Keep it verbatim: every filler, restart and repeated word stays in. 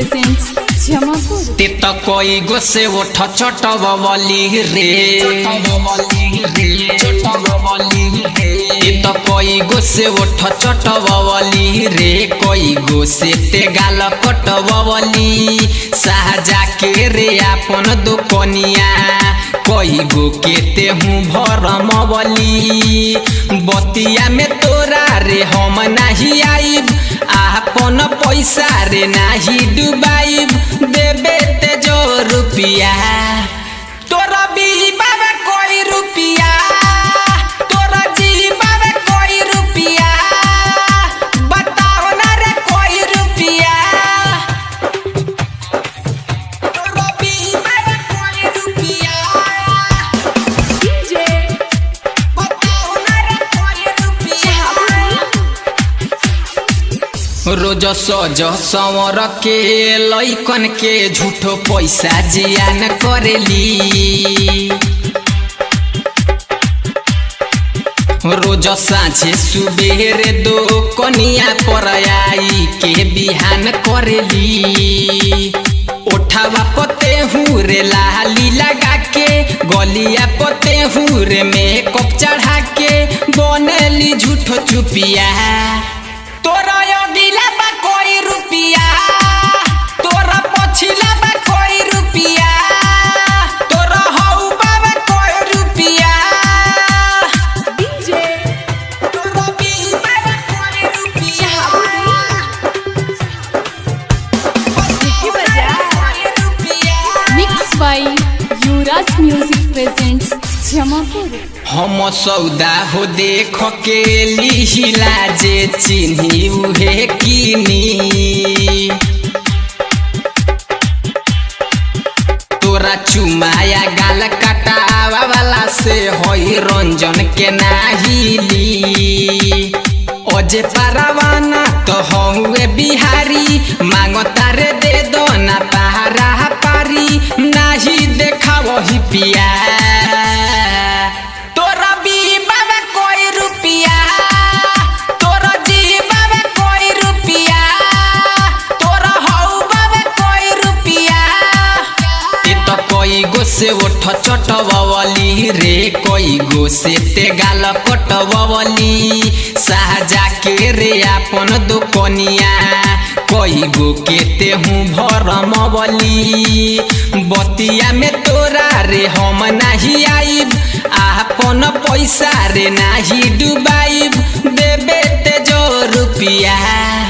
presents Jamapur. ते तो कोई गो से उठ चटवली रे ते तो कोई गो से उठ चटवली रे कोई गो से ते गाल कटवली साजा के रे अपन दुकनिया कोई गो के ते हूँ भरमवली बतिया में तोरा रे हम नहीं आइब आपन पैसा रे नाही डुबाइब देबे ते जो रुपिया तोरा बीबा में कोई रुपिया तोरा जीबा में कोई रुपिया बताओ ना रे कोई रुपिया तोरा बीबा में कोई रुपिया D J बताओ ना रे कोई रुपिया रोज सज संवर के लइकन के झूठो पैसा जियान करेली रोज साझे सुबेरे दो कनिया पर आई के बिहान करेली ओठावा पते हुरे लाली लगा के गलिया पते हुरे मेकअप चढ़ा के बनेली झूठो चुपिया तोरा अगिला बा कोई रुपिया तोरा पछिला बा कोई रुपिया तोरा हौ बा कोई रुपिया D J तोरा बीबा बा कोई रुपिया Vicky Bazaar. Mixed by Yuvraj Music presents Jamapur. हम सौदा हो देख के लिहिला जे चिन्ही उहे किनी तोरा चुमाया गाल कटावा वाला से होई रंजन के नाहिली अजे पारावाना तो हुए बिहारी मांगो तारे दे दो ना पहारा पारी नाही देखा वही पिया तोरा बीबा में कोई रुपिया तोरा जीबा में कोई रुपिया तोरा हौबा में कोई रुपिया ते तो कोई गो से उठ चटवली रे कोई गो से ते गाल कटवली साजा के रे अपन दुकनिया कोई गो के ते हूँ भरमवली बतिया में तोरा रे हम नहीं आइब आपन पैसा रे नाही डुबाइब देबे ते जो रुपिया।